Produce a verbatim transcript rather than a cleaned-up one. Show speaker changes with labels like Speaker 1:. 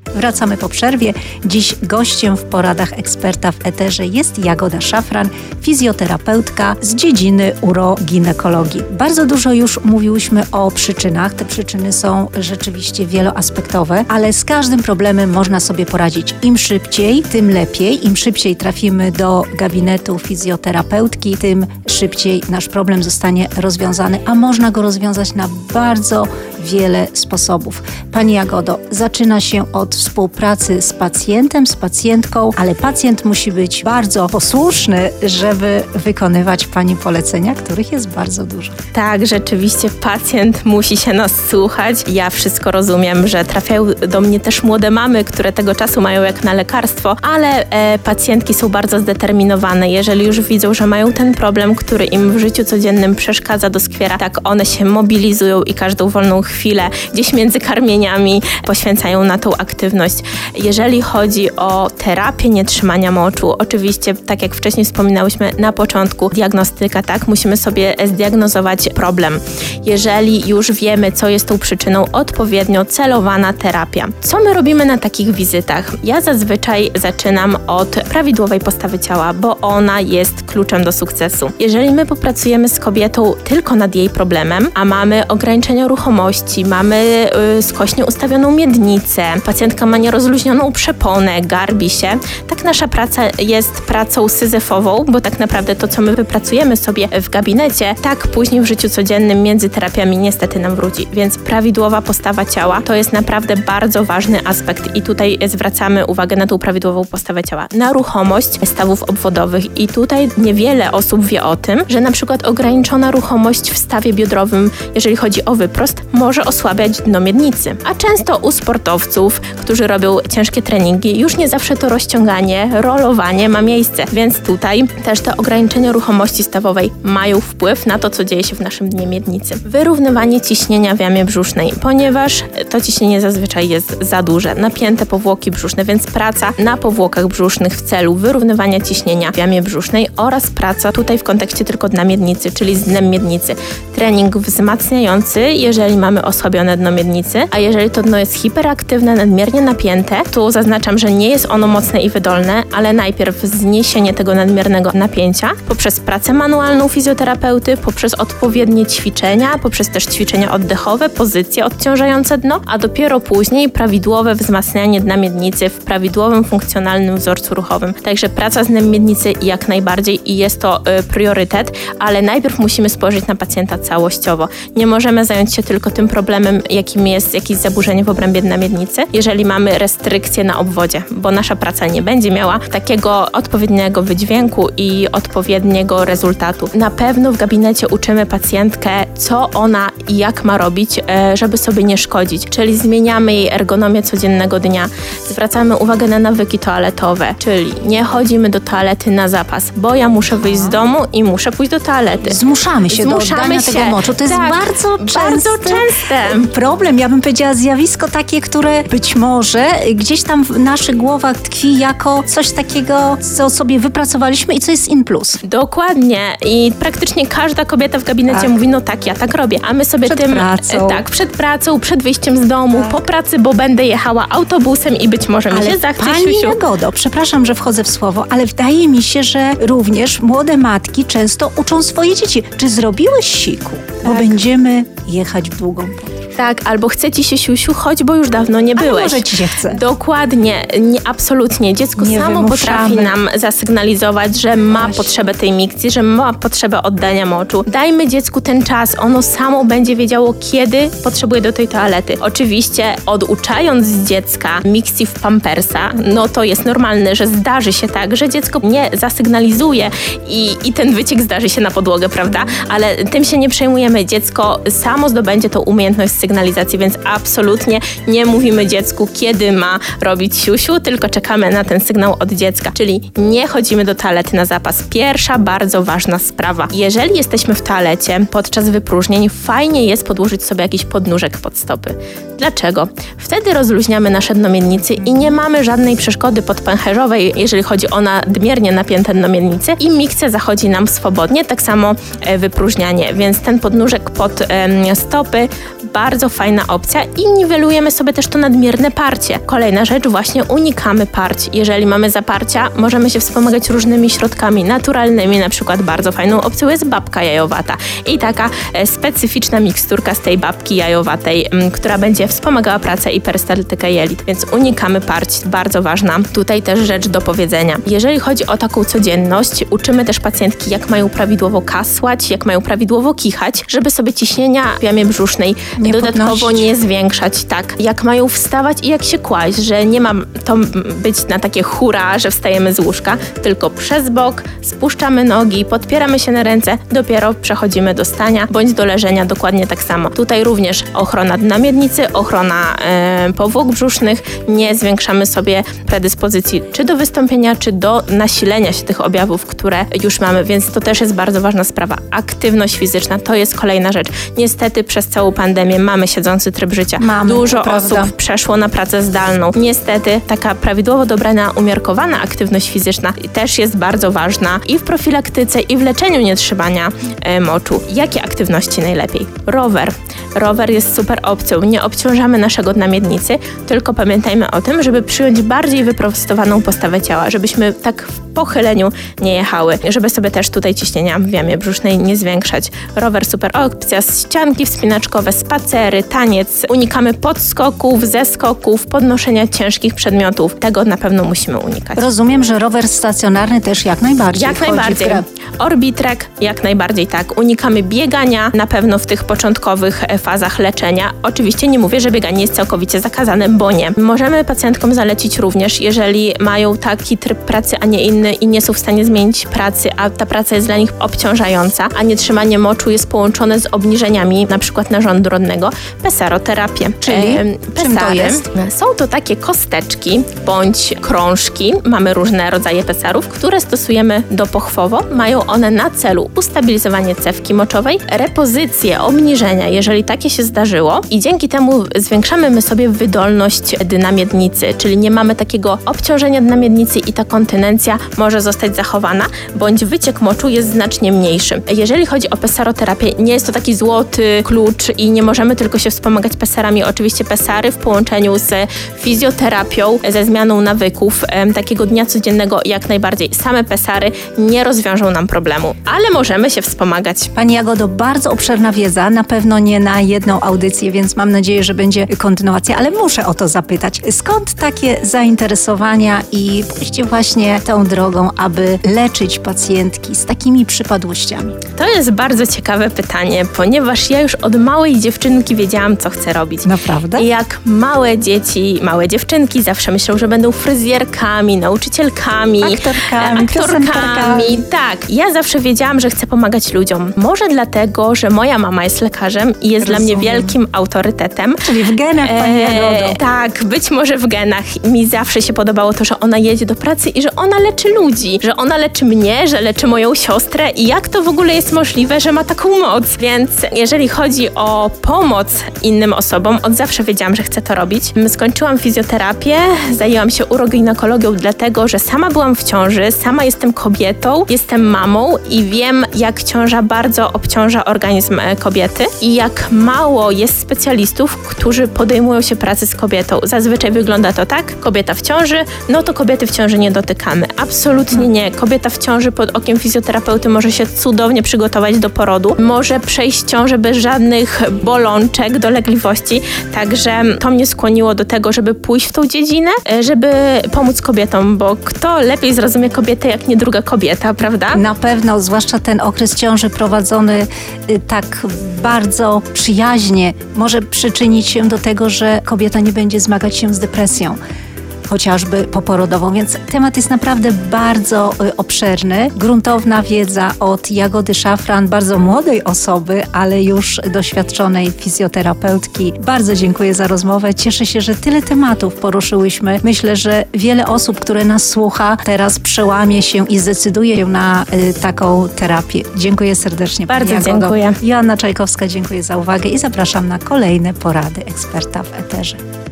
Speaker 1: Wracamy po przerwie. Dziś gościem w poradach eksperta w eterze jest Jagoda Szafran, fizjoterapeutka z dziedziny uroginekologii. Bardzo dużo już mówiłyśmy o przyczynach. Te przyczyny są rzeczywiście wieloaspektowe, ale z każdym problemem można sobie poradzić. Im szybciej, tym lepiej. Im szybciej trafimy do gabinetu fizjoterapeutki, tym szybciej nasz problem zostanie rozwiązany, a można go rozwiązać na bardzo wiele sposobów. Pani Jagodo, zaczyna się od współpracy z pacjentem, z pacjentką, ale pacjent musi być bardzo posłuszny, żeby wykonywać Pani polecenia, których jest bardzo dużo.
Speaker 2: Tak, rzeczywiście pacjent musi się nas słuchać. Ja wszystko rozumiem, że trafiają do mnie też młode mamy, które tego czasu mają jak na lekarstwo, ale e, pacjentki są bardzo zdeterminowane. Jeżeli już widzą, że mają ten problem, który im w życiu codziennym przeszkadza, doskwiera, tak one się mobilizują i każdą wolną chwilę gdzieś między karmieniami poświęcają na tą aktywność. Jeżeli chodzi o terapię nietrzymania moczu, oczywiście, tak jak wcześniej wspominałyśmy na początku, diagnostyka, tak, musimy sobie zdiagnozować problem. Jeżeli już wiemy, co jest tą przyczyną, odpowiednio celowana terapia. Co my robimy na takich wizytach? Ja zazwyczaj zaczynam od prawidłowej postawy ciała, bo ona jest kluczem do sukcesu. Jeżeli my popracujemy z kobietą tylko nad jej problemem, a mamy ograniczenia ruchomości, mamy yy, skośnie ustawioną miednicę, pacjentka ma nierozluźnioną przeponę, garbi się, tak nasza praca jest pracą syzyfową, bo tak naprawdę to, co my wypracujemy sobie w gabinecie, tak później w życiu codziennym między terapiami niestety nam wróci. Więc prawidłowa postawa ciała to jest naprawdę bardzo ważny aspekt i tutaj zwracamy uwagę na tą prawidłową postawę ciała. Na ruchomość stawów obwodowych i tutaj niewiele osób wie o tym, że na przykład ograniczona ruchomość w stawie biodrowym, jeżeli chodzi o wyprost, może osłabiać dno miednicy. A często u sportowców, którzy robią ciężkie treningi, już nie zawsze to rozciąganie, rolowanie ma miejsce, więc tutaj też te ograniczenia ruchomości stawowej mają wpływ na to, co dzieje się w naszym dnie miednicy. Wyrównywanie ciśnienia w jamie brzusznej, ponieważ to ciśnienie zazwyczaj jest za duże, napięte powłoki brzuszne, więc praca na powłokach brzusznych w celu wyrównywania ciśnienia w jamie brzusznej oraz praca tutaj w kontekście tylko dna miednicy, czyli z dnem miednicy. Trening wzmacniający, jeżeli mamy osłabione dno miednicy, a jeżeli to dno jest hiperaktywne, nadmiernie napięte, to zaznaczam, że nie jest ono mocne i wydolne, ale najpierw zniesienie tego nadmiernego napięcia poprzez pracę manualną fizjoterapeuty, poprzez odpowiednie ćwiczenia, poprzez też ćwiczenia oddechowe, pozycje odciążające dno, a dopiero później prawidłowe wzmacnianie dna miednicy w prawidłowym, funkcjonalnym wzorcu ruchowym. Także praca z dnem miednicy jak najbardziej i jest to y, priorytet, ale najpierw musimy spojrzeć na pacjenta całościowo. Nie możemy zająć się tylko tym problemem, jakim jest jakieś zaburzenie w obrębie dna miednicy, jeżeli mamy restrykcje na obwodzie, bo nasza praca nie będzie miała takiego odpowiedniego wydźwięku i odpowiedniego rezultatu. Na pewno w gabinecie uczymy pacjentkę, co ona i jak ma robić, żeby sobie nie szkodzić, czyli zmieniamy jej ergonomię codziennego dnia, zwracamy uwagę na nawyki toaletowe, czyli nie chodzimy do toalety na zapas, bo ja muszę wyjść z domu i muszę pójść do toalety.
Speaker 1: Zmuszamy się Zmuszamy do oddania się. tego moczu. To jest
Speaker 2: tak,
Speaker 1: bardzo częste,
Speaker 2: bardzo częste
Speaker 1: problem. Ja bym powiedziała zjawisko takie, które być może gdzieś tam w naszych głowach tkwi jako coś takiego, co sobie wypracowaliśmy i co jest in plus.
Speaker 2: Dokładnie. I praktycznie każda kobieta w gabinecie tak. mówi, no tak, ja tak robię. A my sobie
Speaker 1: przed
Speaker 2: tym...
Speaker 1: Pracą.
Speaker 2: Tak, przed pracą, przed wyjściem z domu, tak. po pracy, bo będę jechała autobusem i być może mi się zachce,
Speaker 1: Pani
Speaker 2: siusiu.
Speaker 1: Jagodo, przepraszam, że wchodzę w słowo, ale wydaje mi się, że również młode matki często uczą swoje dzieci. Czy zrobiłeś siku? Tak. Bo będziemy jechać w długą podróż.
Speaker 2: Tak, albo chce ci się, siusiu, chodź, bo już dawno nie byłeś.
Speaker 1: Ale może ci się chce.
Speaker 2: Dokładnie, nie, absolutnie. Dziecko
Speaker 1: nie
Speaker 2: samo
Speaker 1: wymuszamy.
Speaker 2: potrafi nam zasygnalizować, że ma
Speaker 1: Właśnie.
Speaker 2: potrzebę tej mikcji, że ma potrzebę oddania moczu. Dajmy dziecku ten czas, ono samo będzie wiedziało, kiedy potrzebuje do tej toalety. Oczywiście oduczając z dziecka mikcji w pampersa, no to jest normalne, że zdarzy się tak, że dziecko nie zasygnalizuje i, i ten wyciek zdarzy się na podłogę, prawda? Ale tym się nie przejmujemy. Dziecko samo zdobędzie tą umiejętność sygnalizacji, więc absolutnie nie mówimy dziecku, kiedy ma robić siusiu, tylko czekamy na ten sygnał od dziecka, czyli nie chodzimy do toalety na zapas. Pierwsza bardzo ważna sprawa. Jeżeli jesteśmy w toalecie podczas wypróżnień, fajnie jest podłożyć sobie jakiś podnóżek pod stopy. Dlaczego? Wtedy rozluźniamy nasze dno miednicy i nie mamy żadnej przeszkody podpęcherzowej, jeżeli chodzi o nadmiernie napięte dno miednicy i mikcja zachodzi nam swobodnie, tak samo wypróżnianie, więc ten podnóżek pod em, stopy bardzo bardzo fajna opcja i niwelujemy sobie też to nadmierne parcie. Kolejna rzecz, właśnie unikamy parć. Jeżeli mamy zaparcia, możemy się wspomagać różnymi środkami naturalnymi, na przykład bardzo fajną opcją jest babka jajowata i taka e, specyficzna miksturka z tej babki jajowatej, m, która będzie wspomagała pracę i perystaltykę jelit, więc unikamy parć, bardzo ważna tutaj też rzecz do powiedzenia. Jeżeli chodzi o taką codzienność, uczymy też pacjentki, jak mają prawidłowo kasłać, jak mają prawidłowo kichać, żeby sobie ciśnienia w jamie brzusznej
Speaker 1: nie
Speaker 2: dodatkowo
Speaker 1: podnosić.
Speaker 2: nie zwiększać, tak, jak mają wstawać i jak się kłaść, że nie ma to być na takie hura, że wstajemy z łóżka, tylko przez bok, spuszczamy nogi, podpieramy się na ręce, dopiero przechodzimy do stania, bądź do leżenia, dokładnie tak samo. Tutaj również ochrona dna miednicy, ochrona e, powłok brzusznych, nie zwiększamy sobie predyspozycji czy do wystąpienia, czy do nasilenia się tych objawów, które już mamy, więc to też jest bardzo ważna sprawa. Aktywność fizyczna to jest kolejna rzecz. Niestety przez całą pandemię mamy siedzący tryb życia.
Speaker 1: Mamy,
Speaker 2: Dużo
Speaker 1: prawda.
Speaker 2: osób przeszło na pracę zdalną. Niestety taka prawidłowo dobrana, umiarkowana aktywność fizyczna też jest bardzo ważna i w profilaktyce, i w leczeniu nietrzymania e, moczu. Jakie aktywności najlepiej? Rower. Rower jest super opcją. Nie obciążamy naszego dna miednicy, tylko pamiętajmy o tym, żeby przyjąć bardziej wyprostowaną postawę ciała, żebyśmy tak w pochyleniu nie jechały, żeby sobie też tutaj ciśnienia w jamie brzusznej nie zwiększać. Rower super opcja, ścianki wspinaczkowe, spacery, taniec. Unikamy podskoków, zeskoków, podnoszenia ciężkich przedmiotów. Tego na pewno musimy unikać.
Speaker 1: Rozumiem, że rower stacjonarny też jak najbardziej
Speaker 2: Jak
Speaker 1: wchodzi
Speaker 2: najbardziej.
Speaker 1: w grę.
Speaker 2: Orbitrek, jak najbardziej tak. Unikamy biegania, na pewno w tych początkowych fazach leczenia. Oczywiście nie mówię, że bieganie jest całkowicie zakazane, bo nie. Możemy pacjentkom zalecić również, jeżeli mają taki tryb pracy, a nie inny i nie są w stanie zmienić pracy, a ta praca jest dla nich obciążająca, a nietrzymanie moczu jest połączone z obniżeniami, na przykład narządu rodnego, pesaroterapię.
Speaker 1: Czyli
Speaker 2: E,
Speaker 1: czym to jest?
Speaker 2: Są to takie kosteczki bądź krążki, mamy różne rodzaje pesarów, które stosujemy dopochwowo. Mają one na celu ustabilizowanie cewki moczowej, repozycję, obniżenia, jeżeli takie się zdarzyło i dzięki temu zwiększamy my sobie wydolność dna miednicy, czyli nie mamy takiego obciążenia dna miednicy i ta kontynencja może zostać zachowana, bądź wyciek moczu jest znacznie mniejszy. Jeżeli chodzi o pesaroterapię, nie jest to taki złoty klucz i nie możemy tylko się wspomagać pesarami. Oczywiście pesary w połączeniu z fizjoterapią, ze zmianą nawyków, em, takiego dnia codziennego jak najbardziej. Same pesary nie rozwiążą nam problemu, ale możemy się wspomagać.
Speaker 1: Pani Jagodo, bardzo obszerna wiedza, na pewno nie na jedną audycję, więc mam nadzieję, że będzie kontynuacja, ale muszę o to zapytać. Skąd takie zainteresowania i pójście właśnie tą drogą, aby leczyć pacjentki z takimi przypadłościami?
Speaker 2: To jest bardzo ciekawe pytanie, ponieważ ja już od małej dziewczynki wiedziałam, co chcę robić.
Speaker 1: Naprawdę?
Speaker 2: I jak małe dzieci, małe dziewczynki zawsze myślą, że będą fryzjerkami, nauczycielkami,
Speaker 1: Aktorkami,
Speaker 2: e, aktorkami.
Speaker 1: piosenkarkami.
Speaker 2: Tak, ja zawsze wiedziałam, że chcę pomagać ludziom. Może dlatego, że moja mama jest lekarzem i jest
Speaker 1: Rozumiem.
Speaker 2: dla mnie wielkim autorytetem.
Speaker 1: Czyli w genach, Pani Jagodo.
Speaker 2: E, tak, być może w genach. Mi zawsze się podobało to, że ona jedzie do pracy i że ona leczy ludzi, że ona leczy mnie, że leczy moją siostrę i jak to w ogóle jest możliwe, że ma taką moc. Więc jeżeli chodzi o pomoc innym osobom, od zawsze wiedziałam, że chcę to robić. Skończyłam fizjoterapię, zajęłam się uroginekologią dlatego, że sama byłam w ciąży, sama jestem kobietą, jestem mamą i wiem, jak ciąża bardzo obciąża organizm kobiety i jak mało jest specjalistów, którzy podejmują się pracy z kobietą. Zazwyczaj wygląda to tak, kobieta w ciąży, no to kobiety w ciąży nie dotykamy. Absolutnie nie. Kobieta w ciąży pod okiem fizjoterapeuty może się cudownie przygotować do porodu, może przejść ciążę bez żadnych bolączek, dolegliwości, także to mnie skłoniło do tego, żeby pójść w tą dziedzinę, żeby pomóc kobietom, bo kto lepiej zrozumie kobietę, jak nie druga kobieta, prawda?
Speaker 1: Na pewno, zwłaszcza ten okres ciąży prowadzony y, tak bardzo przyjaźnie może przyczynić się do tego, że kobieta nie będzie zmagać się z depresją, chociażby poporodową, więc temat jest naprawdę bardzo y, obszerny. Gruntowna wiedza od Jagody Szafran, bardzo młodej osoby, ale już doświadczonej fizjoterapeutki. Bardzo dziękuję za rozmowę. Cieszę się, że tyle tematów poruszyłyśmy. Myślę, że wiele osób, które nas słucha, teraz przełamie się i zdecyduje się na y, taką terapię. Dziękuję serdecznie.
Speaker 2: Bardzo
Speaker 1: Pani Jagodo.
Speaker 2: dziękuję.
Speaker 1: Joanna Czajkowska, dziękuję za uwagę i zapraszam na kolejne porady eksperta w eterze.